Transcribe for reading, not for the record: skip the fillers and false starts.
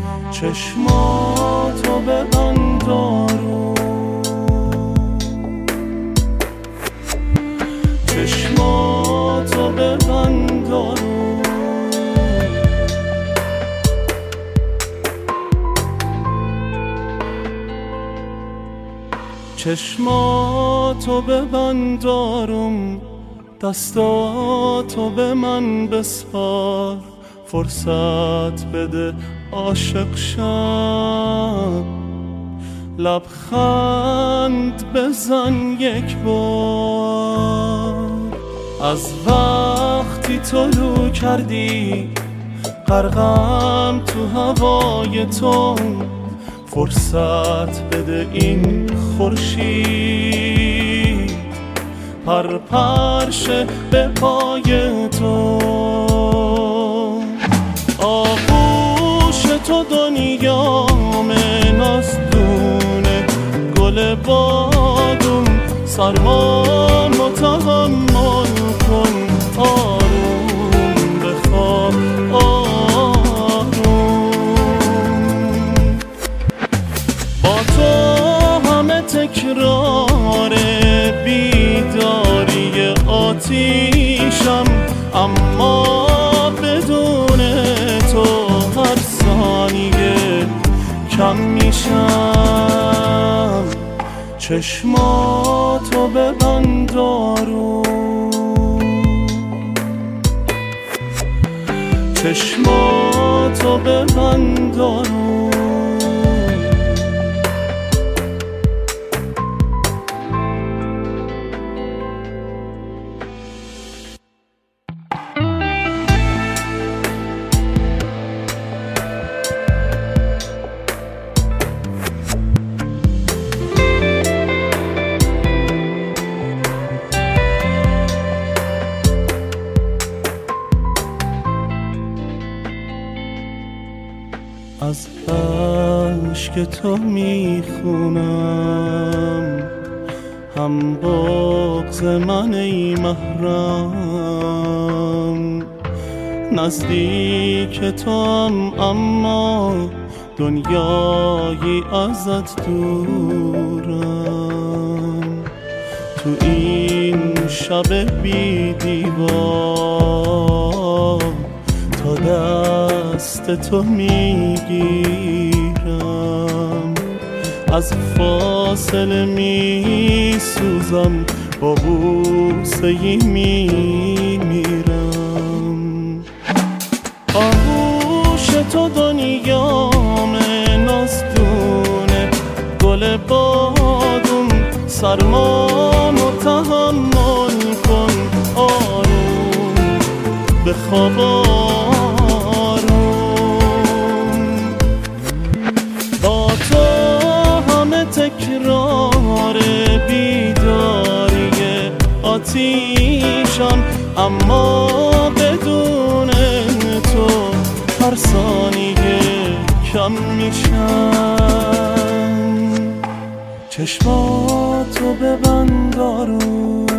چشماتو ببند آروم، چشماتو ببند آروم، چشماتو ببند آروم، دستاتو به من بسپار، فرصت بده عاشق شم، لبخند بزن یک بار. از وقتی طلوع کردی غرقم تو هوای تو، فرصت بده این خورشید پرشه به پای تو. آغوش تو دنیامه، نازدونه گل بادم، سرمامو تحمل کن، آروم بخواب آروم. با تو همه تکرار بیداری آتیشم، اما بدون تو هر ثانیه کم میشم. چشماتو ببند آروم، چشماتو ببند آروم. از اشک تو میخونم هم بغض من ای محرم، نزدیک توام اما دنیایی ازت دورم. تو این شب بی دیوار تا دست تو میگیرم، از فاصله میسوزم، با بوسه ای میمیرم. آغوش تو دنیامه، نازدونه گل بادم، سرمامو تحمل کن، آروم بخواب آروم. با تو همه تکرار بیداری آتیشم، اما بدون تو هر ثانیه کم میشم. چشماتو ببند آروم،